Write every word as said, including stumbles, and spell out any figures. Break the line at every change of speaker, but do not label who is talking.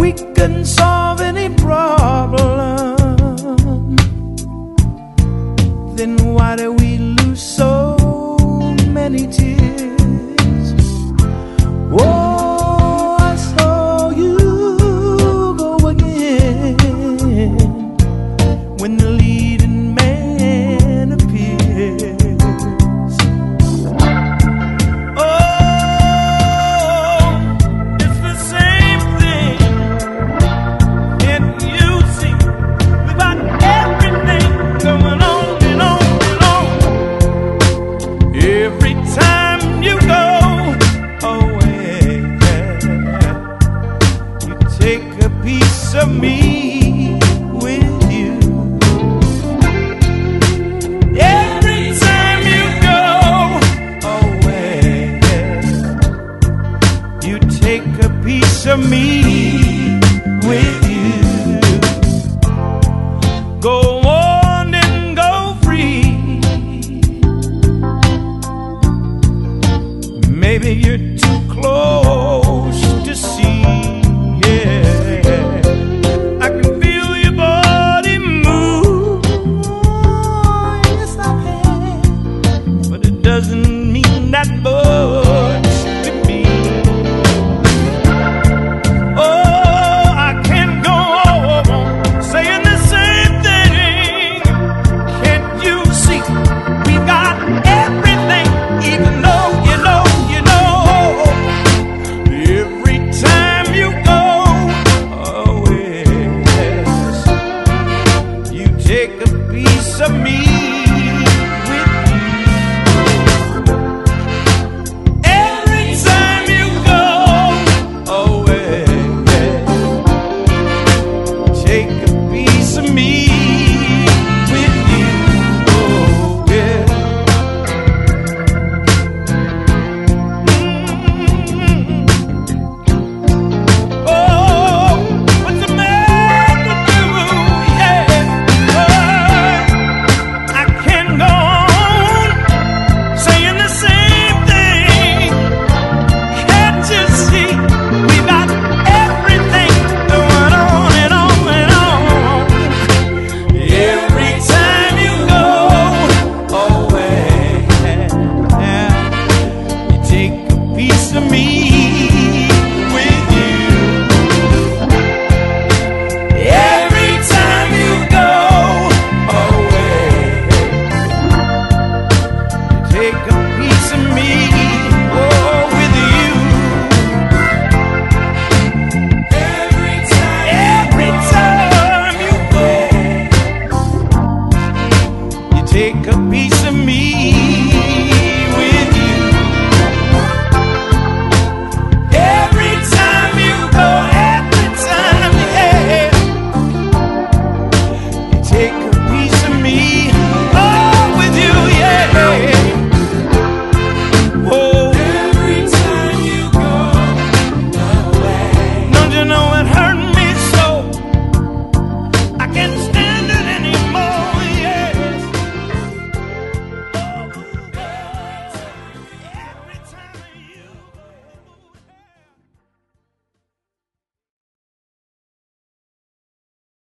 we couldn't solve any problem, then why do we lose so many tears? Oh, I saw you go again when the leading man appears. Oh, it's the same thing. Can't you see? We got everything going on and on and on. Every time you go away, you take a piece of me with you. Every time you go away, you take a piece of me with you.